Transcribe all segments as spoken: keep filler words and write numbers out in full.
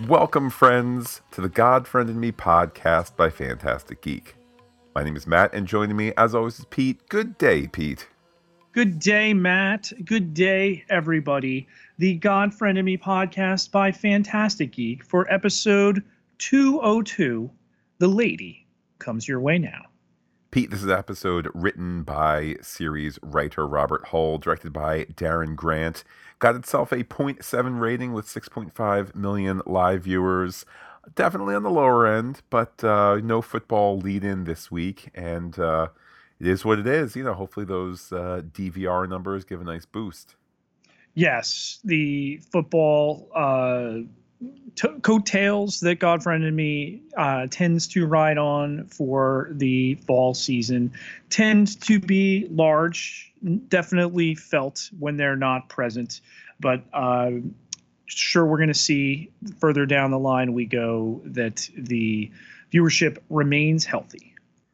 Welcome, friends, to the God Friend and Me podcast by Fantastic Geek. My name is Matt, and joining me, as always, is Pete. Good day, Pete. Good day, Matt. Good day, everybody. The God Friend and Me podcast by Fantastic Geek for episode two oh two, The Lady Comes Your Way Now. Pete, this is an episode written by series writer Robert Hull, directed by Darren Grant. Got itself a point seven rating with six point five million live viewers. Definitely on the lower end, but uh, no football lead-in this week, and uh, it is what it is. You know, hopefully those uh, D V R numbers give a nice boost. Yes, the football uh, t- coattails that God Friend and Me uh, tends to ride on for the fall season tend to be large, definitely felt when they're not present. But uh, sure, we're going to see further down the line we go that the viewership remains healthy.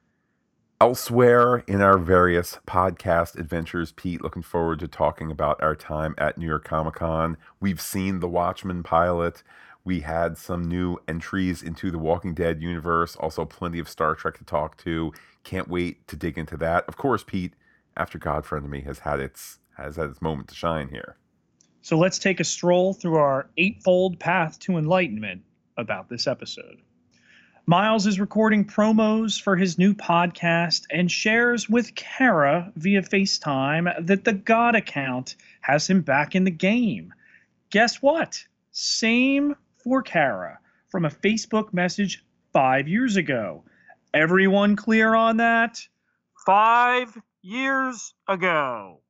Elsewhere in our various podcast adventures, Pete, looking forward to talking about our time at New York Comic Con. We've seen the Watchmen pilot. We had some new entries into the Walking Dead universe. Also, plenty of Star Trek to talk to. Can't wait to dig into that. Of course, Pete, after God Friend of Me has had its has had its moment to shine here. So let's take a stroll through our eightfold path to enlightenment about this episode. Miles is recording promos for his new podcast and shares with Kara via FaceTime that the God account has him back in the game. Guess what? Same for Kara from a Facebook message five years ago. Everyone clear on that? Five years ago.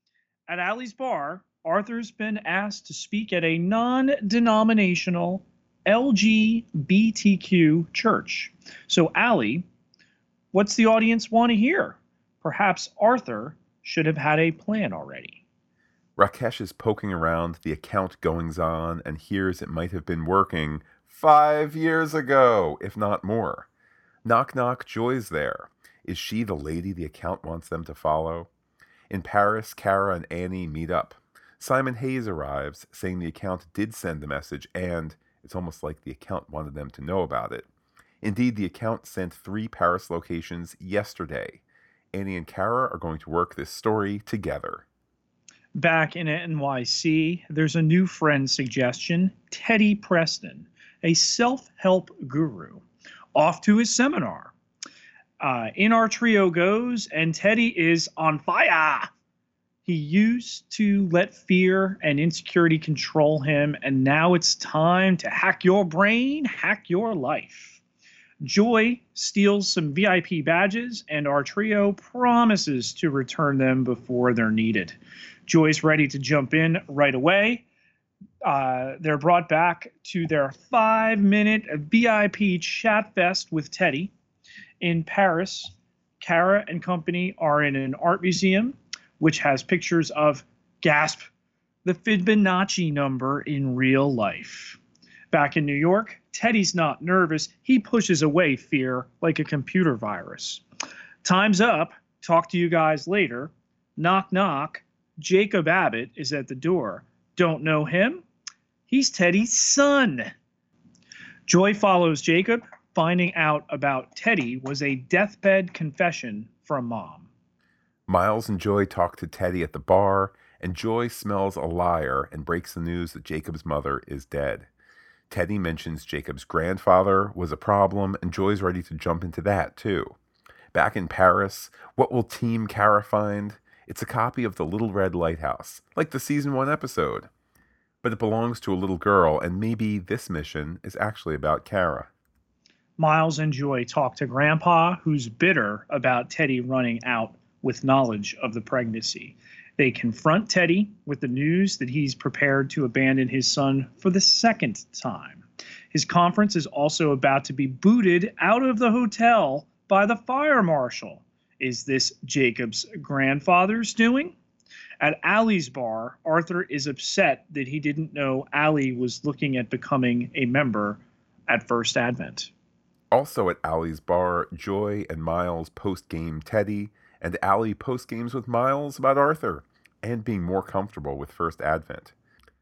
At Allie's bar, Arthur's been asked to speak at a non-denominational L G B T Q church. So, Allie, what's the audience want to hear? Perhaps Arthur should have had a plan already. Rakesh is poking around the account goings-on and hears it might have been working five years ago, if not more. Knock knock, Joy's there. Is she the lady the account wants them to follow? In Paris, Kara and Annie meet up. Simon Hayes arrives, saying the account did send the message, and it's almost like the account wanted them to know about it. Indeed, the account sent three Paris locations yesterday. Annie and Kara are going to work this story together. Back in N Y C, there's a new friend suggestion, Teddy Preston, a self-help guru, off to his seminar. Uh, in our trio goes, and Teddy is on fire. He used to let fear and insecurity control him, and now it's time to hack your brain, hack your life. Joy steals some V I P badges, and our trio promises to return them before they're needed. Joy's ready to jump in right away. Uh, they're brought back to their five-minute V I P chat fest with Teddy. In Paris, Kara and company are in an art museum, which has pictures of, gasp, the Fibonacci number in real life. Back in New York, Teddy's not nervous. He pushes away fear like a computer virus. Time's up. Talk to you guys later. Knock, knock. Jacob Abbott is at the door. Don't know him? He's Teddy's son. Joy follows Jacob, finding out about Teddy was a deathbed confession from Mom. Miles and Joy talk to Teddy at the bar, and Joy smells a liar and breaks the news that Jacob's mother is dead. Teddy mentions Jacob's grandfather was a problem, and Joy's ready to jump into that, too. Back in Paris, what will Team Kara find? It's a copy of The Little Red Lighthouse, like the season one episode. But it belongs to a little girl, and maybe this mission is actually about Kara. Miles and Joy talk to Grandpa, who's bitter about Teddy running out with knowledge of the pregnancy. They confront Teddy with the news that he's prepared to abandon his son for the second time. His conference is also about to be booted out of the hotel by the fire marshal. Is this Jacob's grandfather's doing? At Allie's bar, Arthur is upset that he didn't know Allie was looking at becoming a member at First Advent. Also at Allie's bar, Joy and Miles post-game Teddy, and Allie post-games with Miles about Arthur, and being more comfortable with First Advent.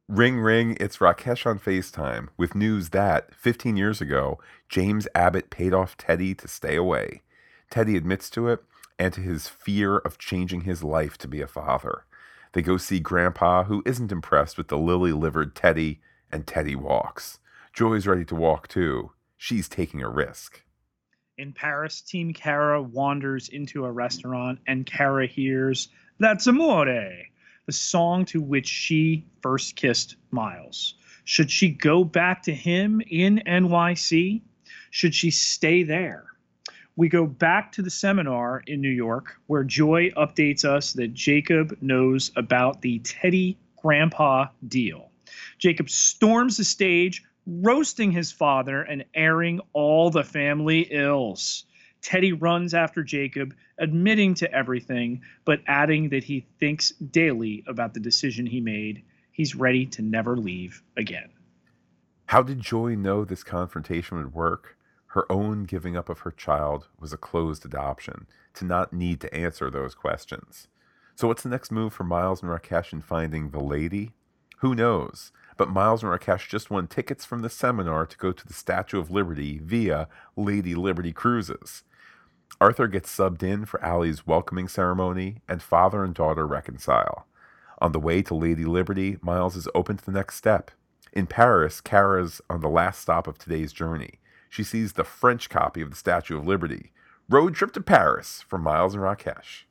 Ring ring, it's Rakesh on FaceTime with news that fifteen years ago, James Abbott paid off Teddy to stay away. Teddy admits to it and to his fear of changing his life to be a father. They go see Grandpa, who isn't impressed with the lily-livered Teddy, and Teddy walks. Joy's ready to walk too. She's taking a risk. In Paris, Team Cara wanders into a restaurant and Cara hears That's Amore, the song to which she first kissed Miles. Should she go back to him in N Y C? Should she stay there? We go back to the seminar in New York where Joy updates us that Jacob knows about the Teddy Grandpa deal. Jacob storms the stage, roasting his father and airing all the family ills. Teddy runs after Jacob, admitting to everything, but adding that he thinks daily about the decision he made. He's ready to never leave again. How did Joy know this confrontation would work? Her own giving up of her child was a closed adoption, to not need to answer those questions. So what's the next move for Miles and Rakesh in finding the lady? Who knows? But Miles and Rakesh just won tickets from the seminar to go to the Statue of Liberty via Lady Liberty Cruises. Arthur gets subbed in for Allie's welcoming ceremony, and father and daughter reconcile. On the way to Lady Liberty, Miles is open to the next step. In Paris, Cara's on the last stop of today's journey. She sees the French copy of the Statue of Liberty. Road trip to Paris for Miles and Rakesh.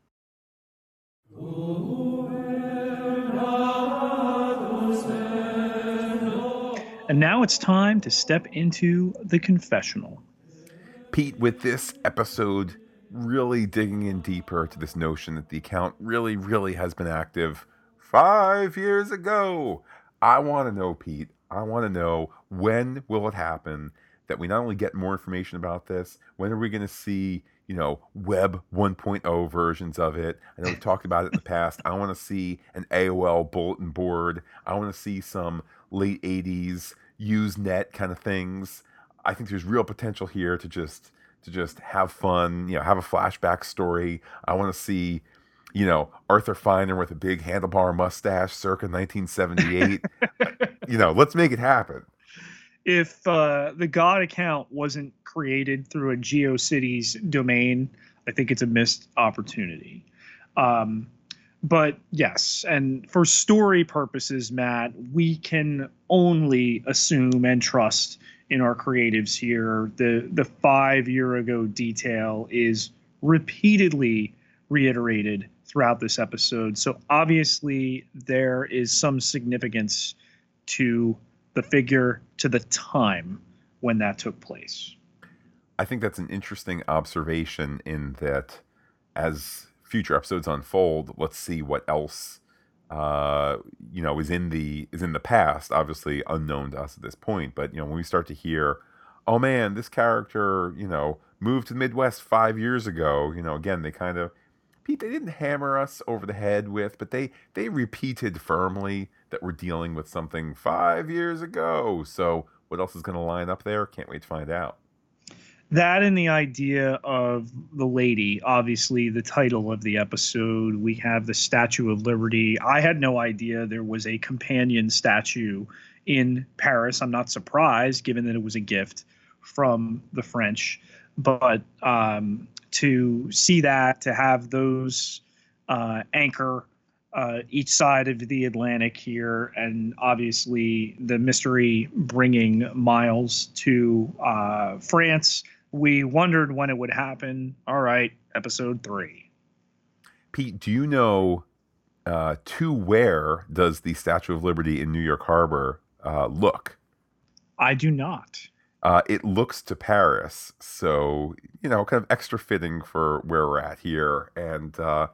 And now it's time to step into the confessional. Pete, with this episode really digging in deeper to this notion that the account really, really has been active five years ago. I want to know, Pete, I want to know, when will it happen that we not only get more information about this, when are we going to see, you know, Web one point oh versions of it? I know we've talked about it in the past. I want to see an A O L bulletin board. I want to see some late eighties Usenet kind of things. I think there's real potential here to just to just have fun, you know, have a flashback story. I want to see, you know, Arthur Feiner with a big handlebar mustache circa nineteen seventy-eight. You know, let's make it happen. If uh, the God account wasn't created through a GeoCities domain, I think it's a missed opportunity. Um, but yes, and for story purposes, Matt, we can only assume and trust in our creatives here. The the five year ago detail is repeatedly reiterated throughout this episode. So obviously there is some significance to the figure, to the time when that took place. I think that's an interesting observation, in that as future episodes unfold, let's see what else uh, you know, is in the is in the past, obviously unknown to us at this point. But you know, when we start to hear, oh man, this character, you know, moved to the Midwest five years ago, you know, again, they kind of, Pete, they didn't hammer us over the head with, but they they repeated firmly that we're dealing with something five years ago. So what else is going to line up there? Can't wait to find out. That and the idea of the lady, obviously the title of the episode. We have the Statue of Liberty. I had no idea there was a companion statue in Paris. I'm not surprised, given that it was a gift from the French. But um, to see that, to have those uh, anchor uh, each side of the Atlantic here, and obviously the mystery bringing Miles to uh, France. We wondered when it would happen. All right, episode three. Pete, do you know uh, to where does the Statue of Liberty in New York Harbor uh, look? I do not. Uh, it looks to Paris, so, you know, kind of extra fitting for where we're at here. And uh,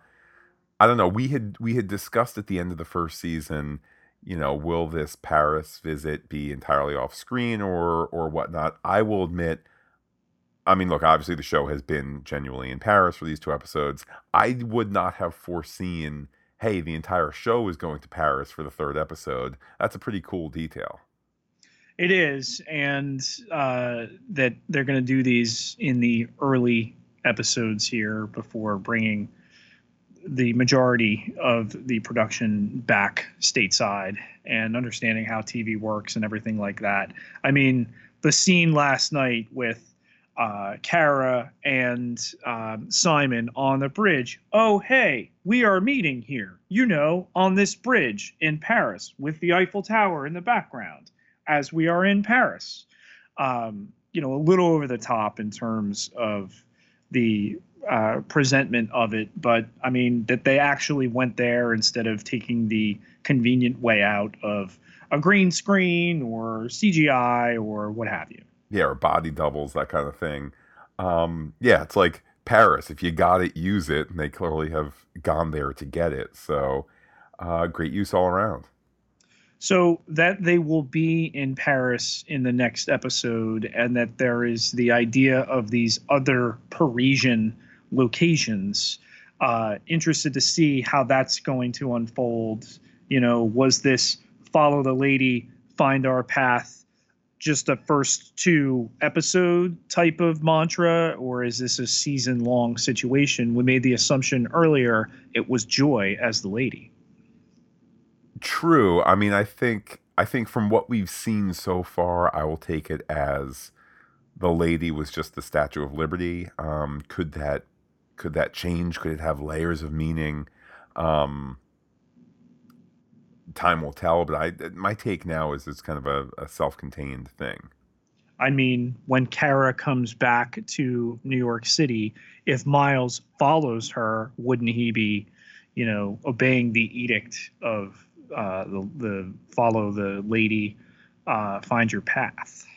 I don't know, we had we had discussed at the end of the first season, you know, will this Paris visit be entirely off screen or or whatnot? I will admit, I mean, look, obviously the show has been genuinely in Paris for these two episodes. I would not have foreseen, hey, the entire show is going to Paris for the third episode. That's a pretty cool detail. It is, and uh, that they're going to do these in the early episodes here before bringing the majority of the production back stateside and understanding how T V works and everything like that. I mean, the scene last night with uh, Kara and um, Simon on the bridge. Oh, hey, we are meeting here, you know, on this bridge in Paris with the Eiffel Tower in the background as we are in Paris. Um, you know, a little over the top in terms of the uh, presentment of it, but I mean that they actually went there instead of taking the convenient way out of a green screen or C G I or what have you. Yeah, or body doubles, that kind of thing. Um, yeah, it's like Paris. If you got it, use it, and they clearly have gone there to get it. So, uh, great use all around. So that they will be in Paris in the next episode, and that there is the idea of these other Parisian locations. Uh, interested to see how that's going to unfold. You know, was this follow the lady, find our path, just a first two episode type of mantra, or is this a season long situation? We made the assumption earlier it was Joy as the lady. True. I mean, I think I think from what we've seen so far, I will take it as the lady was just the Statue of Liberty. Um, could that could that change? Could it have layers of meaning? Um, time will tell. But I my take now is it's kind of a, a self-contained thing. I mean, when Kara comes back to New York City, if Miles follows her, wouldn't he be, you know, obeying the edict of uh, the, the follow the lady, uh, find your path?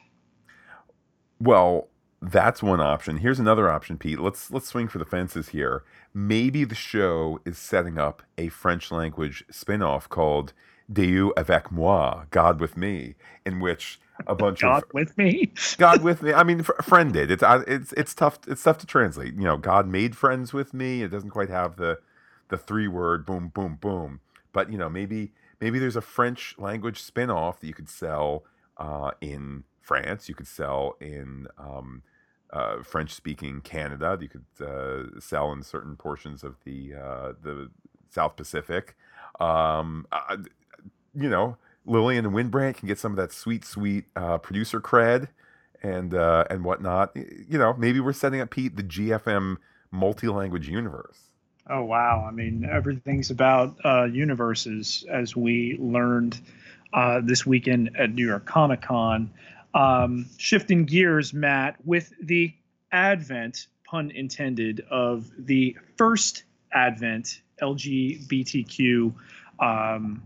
Well, that's one option. Here's another option, Pete. Let's let's swing for the fences here. Maybe the show is setting up a French language spin-off called Dieu avec moi, God with me, in which a bunch God of with me. God with me. I mean, fr- friended. It's uh, it's it's tough. It's tough to translate. You know, God made friends with me. It doesn't quite have the the three word boom boom boom. But you know, maybe maybe there's a French language spin-off that you could sell uh, in France. You could sell in um, uh, French-speaking Canada. You could uh, sell in certain portions of the uh, the South Pacific. Um, uh, you know, Lillian and Winbrand can get some of that sweet, sweet uh, producer cred and uh, and whatnot. You know, maybe we're setting up, Pete, the G F M multi-language universe. Oh wow! I mean, everything's about uh, universes, as we learned uh, this weekend at New York Comic Con. Um, shifting gears, Matt, with the advent, pun intended, of the first advent L G B T Q um,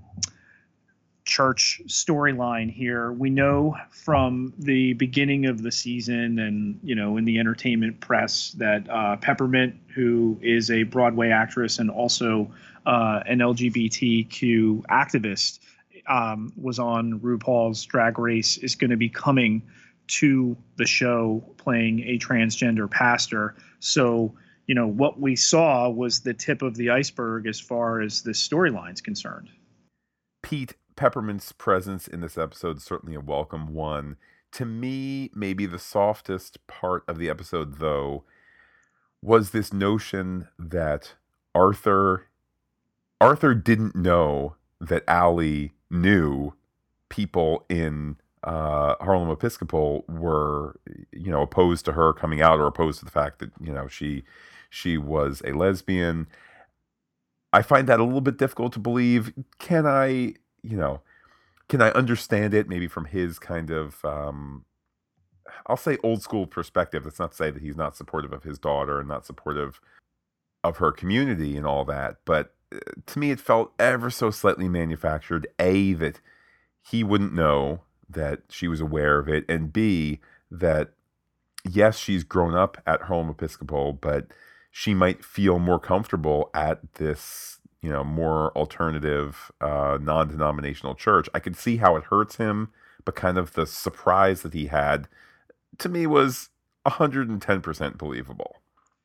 church storyline here. We know from the beginning of the season and, you know, in the entertainment press that uh, Peppermint, who is a Broadway actress and also uh, an L G B T Q activist, um, was on RuPaul's Drag Race, is going to be coming to the show playing a transgender pastor. So, you know, what we saw was the tip of the iceberg as far as this storyline is concerned. Pete, Peppermint's presence in this episode is certainly a welcome one. To me, maybe the softest part of the episode, though, was this notion that Arthur Arthur didn't know that Allie knew people in uh, Harlem Episcopal were, you know, opposed to her coming out or opposed to the fact that, you know, she she was a lesbian. I find that a little bit difficult to believe. Can I, you know, can I understand it maybe from his kind of, um, I'll say old school perspective. That's not to say that he's not supportive of his daughter and not supportive of her community and all that. But uh, to me, it felt ever so slightly manufactured. A, that he wouldn't know that she was aware of it. And B, that yes, she's grown up at Harlem Episcopal, but she might feel more comfortable at this, you know, more alternative, uh, non-denominational church. I could see how it hurts him, but kind of the surprise that he had, to me, was one hundred ten percent believable.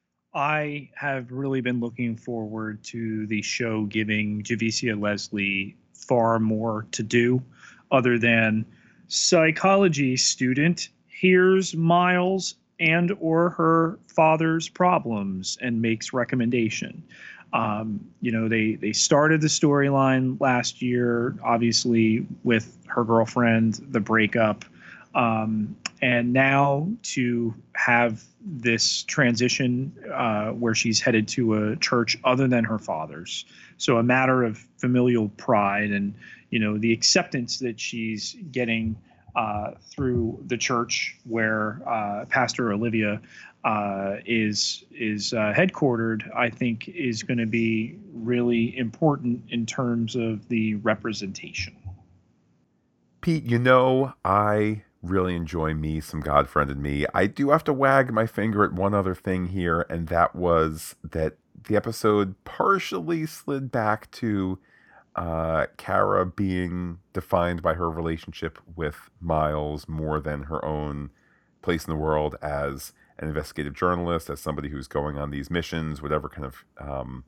I have really been looking forward to the show giving Javicia Leslie far more to do other than psychology student, here's Miles and or her father's problems and makes recommendation. Um, you know, they they started the storyline last year, obviously with her girlfriend, the breakup, um, and now to have this transition uh, where she's headed to a church other than her father's. So a matter of familial pride and you know the acceptance that she's getting uh, through the church where uh, Pastor Olivia uh, is is uh, headquartered, I think is going to be really important in terms of the representation. Pete, you know, I really enjoy me some Godfriend and Me. I do have to wag my finger at one other thing here, and that was that the episode partially slid back to uh, Kara being defined by her relationship with Miles more than her own place in the world as an investigative journalist, as somebody who's going on these missions, whatever kind of um,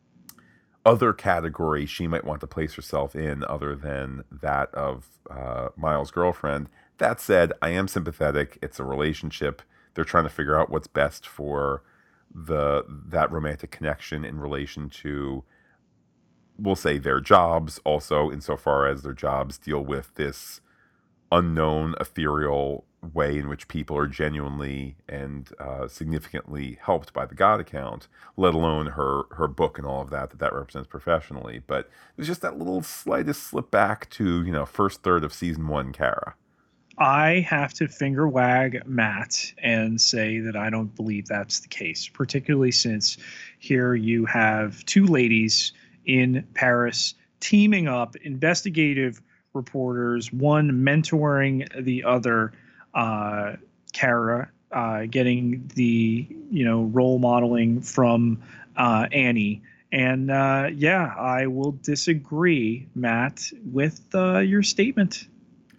other category she might want to place herself in other than that of uh, Miles' girlfriend. That said, I am sympathetic. It's a relationship. They're trying to figure out what's best for the that romantic connection in relation to, we'll say, their jobs, also insofar as their jobs deal with this unknown, ethereal way in which people are genuinely and uh, significantly helped by the God account, let alone her her book and all of that that that represents professionally. But there's just that little slightest slip back to, you know, first third of season one, Kara. I have to finger wag Matt and say that I don't believe that's the case, particularly since here you have two ladies in Paris teaming up, investigative reporters, one mentoring the other, uh, Kara, uh, getting the you know role modeling from uh, Annie. And uh, yeah, I will disagree, Matt, with uh, your statement.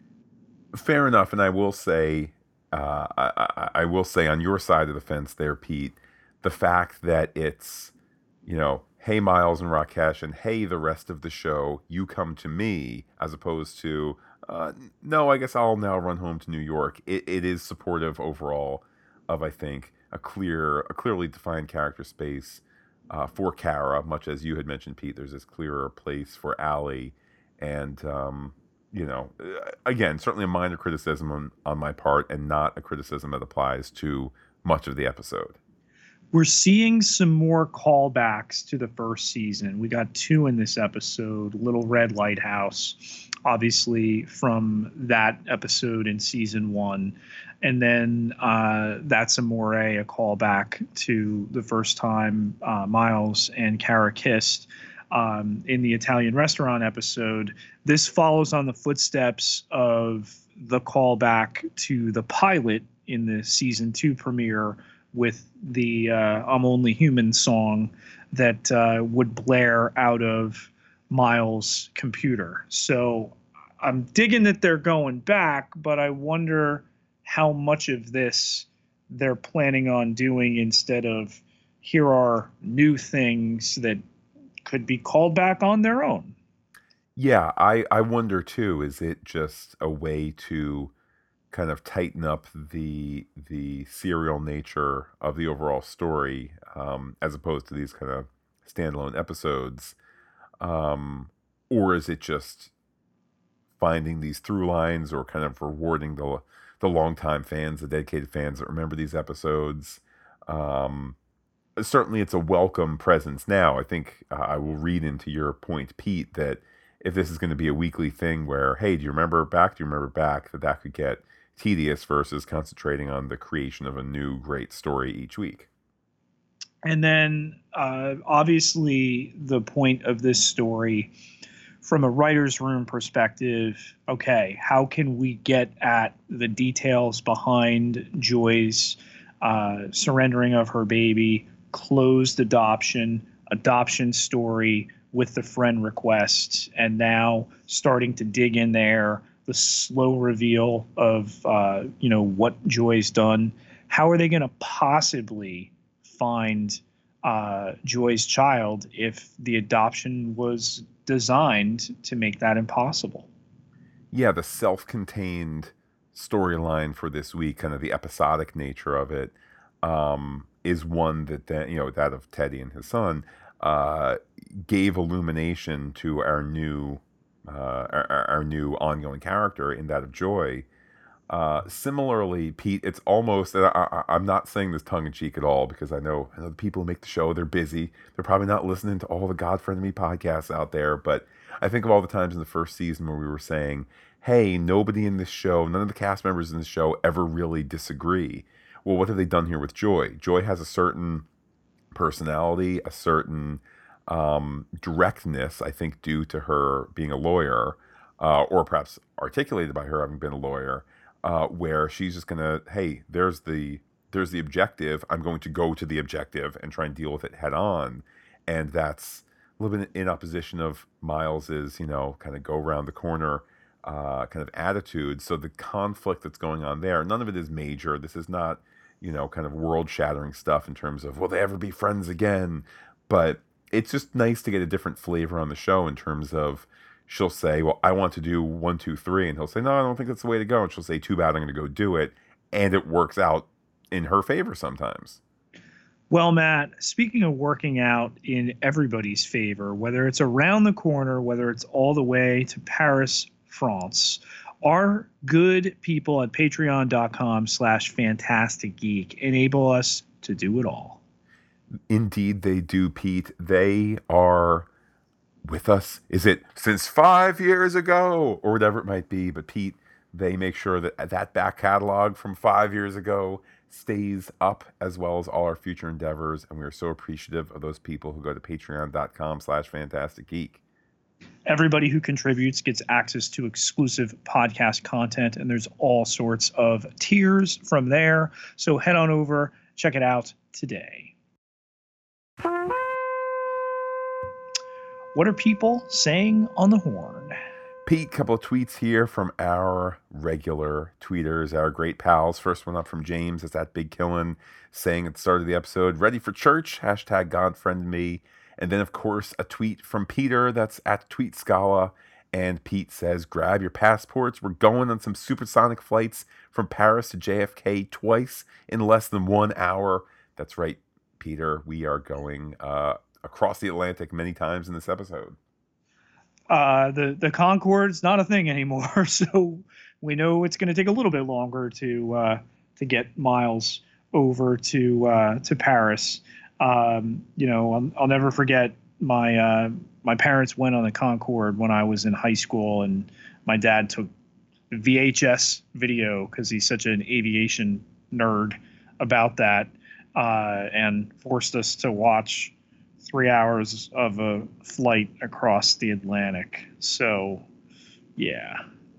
Fair enough, and I will say, uh, I, I, I will say on your side of the fence there, Pete, the fact that it's, you know, hey Miles and Rakesh, and hey the rest of the show, you come to me, as opposed to, uh, no, I guess I'll now run home to New York. It, it is supportive overall of, I think, a clear, a clearly defined character space uh, for Kara, much as you had mentioned, Pete. There's this clearer place for Allie, and um, you know, uh, again, certainly a minor criticism on, on my part, and not a criticism that applies to much of the episode. We're seeing some more callbacks to the first season. We got two in this episode. Little Red Lighthouse, obviously from that episode in season one. And then uh, That's Amore, a callback to the first time uh, Miles and Kara kissed um, in the Italian restaurant episode. This follows on the footsteps of the callback to the pilot in the season two premiere with the uh, I'm Only Human song that uh, would blare out of Miles' computer. So I'm digging that they're going back, but I wonder how much of this they're planning on doing instead of here are new things that could be called back on their own. Yeah, I, I wonder too, is it just a way to kind of tighten up the the serial nature of the overall story, um, as opposed to these kind of standalone episodes, um, or is it just finding these through lines or kind of rewarding the the longtime fans, the dedicated fans that remember these episodes? Um, certainly, it's a welcome presence now. I think uh, I will read into your point, Pete, that if this is going to be a weekly thing where, hey, do you remember back? Do you remember back? That that could get tedious versus concentrating on the creation of a new great story each week. And then, uh, obviously, the point of this story, from a writer's room perspective, okay, how can we get at the details behind Joy's uh, surrendering of her baby, closed adoption, adoption story with the friend request, and now starting to dig in there, the slow reveal of uh, you know what Joy's done. How are they going to possibly find uh, Joy's child if the adoption was designed to make that impossible? Yeah, the self-contained storyline for this week, kind of the episodic nature of it, um, is one that, that you know that of Teddy and his son. uh, gave illumination to our new uh, our, our new ongoing character in that of Joy. Uh, similarly, Pete, it's almost, and I, I, I'm not saying this tongue in cheek at all, because I know, I know the people who make the show, they're busy. They're probably not listening to all the God Friend Me podcasts out there. But I think of all the times in the first season where we were saying, hey, nobody in this show, none of the cast members in this show ever really disagree. Well, what have they done here with Joy? Joy has a certain personality, a certain um, directness, I think, due to her being a lawyer, uh, or perhaps articulated by her having been a lawyer. Uh, where she's just gonna, hey, there's the there's the objective. I'm going to go to the objective and try and deal with it head on, and that's a little bit in opposition of Miles's, you know, kind of go around the corner uh, kind of attitude. So the conflict that's going on there, none of it is major. This is not, you know, kind of world shattering stuff in terms of will they ever be friends again, but it's just nice to get a different flavor on the show in terms of. She'll say, well, I want to do one, two, three. And he'll say, no, I don't think that's the way to go. And she'll say, too bad, I'm going to go do it. And it works out in her favor sometimes. Well, Matt, speaking of working out in everybody's favor, whether it's around the corner, whether it's all the way to Paris, France, our good people at patreon.com slash fantastic geek enable us to do it all. Indeed, they do, Pete. They are with us. Is it since five years ago or whatever it might be? But Pete, they make sure that that back catalog from five years ago stays up, as well as all our future endeavors. And we are so appreciative of those people who go to patreon.com slash fantastic geek. Everybody who contributes gets access to exclusive podcast content, and there's all sorts of tiers from there. So head on over, check it out today. What are people saying on the horn? Pete, couple of tweets here from our regular tweeters, our great pals. First one up from James. It's at Big Killin, saying at the start of the episode, ready for church, hashtag GodFriendMe. And then, of course, a tweet from Peter that's at Tweet Scala. And Pete says, grab your passports. We're going on some supersonic flights from Paris to J F K twice in less than one hour. That's right, Peter. We are going uh, across the Atlantic many times in this episode. Uh, the, the Concorde's not a thing anymore, so we know it's going to take a little bit longer to uh, to get Miles over to uh, to Paris. Um, you know, I'll, I'll never forget my uh, my parents went on the Concorde when I was in high school, and my dad took V H S video because he's such an aviation nerd about that, uh, and forced us to watch three hours of a flight across the Atlantic. So, yeah.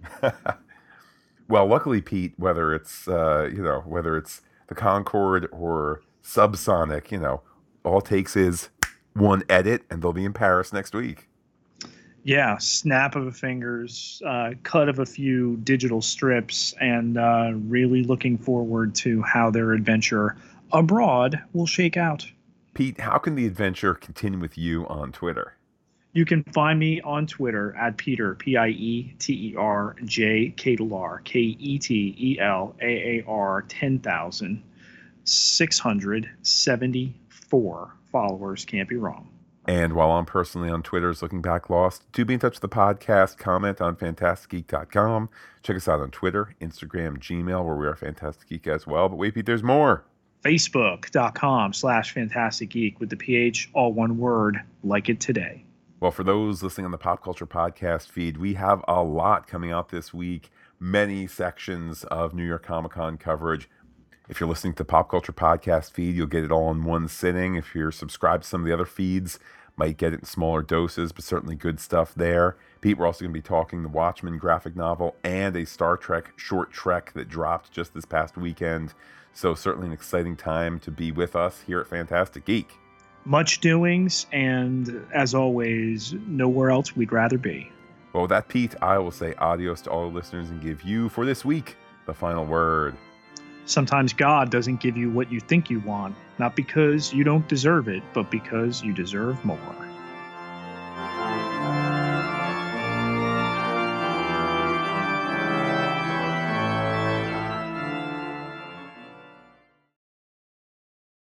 Well, luckily, Pete, whether it's uh, you know whether it's the Concorde or subsonic, you know, all it takes is one edit, and they'll be in Paris next week. Yeah, snap of the fingers, uh, cut of a few digital strips, and uh, really looking forward to how their adventure abroad will shake out. Pete, how can the adventure continue with you on Twitter? You can find me on Twitter at Peter, P I E T E R, J, Ketelar, K E T E L A A R, ten thousand six hundred seventy-four followers. Can't be wrong. And while I'm personally on Twitter is Looking Back Lost, do be in touch with the podcast. Comment on fantastic geek dot com. Check us out on Twitter, Instagram, Gmail, where we are Fantastic Geek as well. But wait, Pete, there's more. Facebook.com slash Fantastic Geek with the P H, all one word, like it today. Well, for those listening on the Pop Culture Podcast feed, we have a lot coming out this week. Many sections of New York Comic Con coverage. If you're listening to the Pop Culture Podcast feed, you'll get it all in one sitting. If you're subscribed to some of the other feeds, might get it in smaller doses, but certainly good stuff there. Pete, we're also going to be talking the Watchmen graphic novel and a Star Trek short trek that dropped just this past weekend. So certainly an exciting time to be with us here at Fantastic Geek. Much doings, and as always, nowhere else we'd rather be. Well, with that, Pete, I will say adios to all the listeners and give you, for this week, the final word. Sometimes God doesn't give you what you think you want, not because you don't deserve it, but because you deserve more.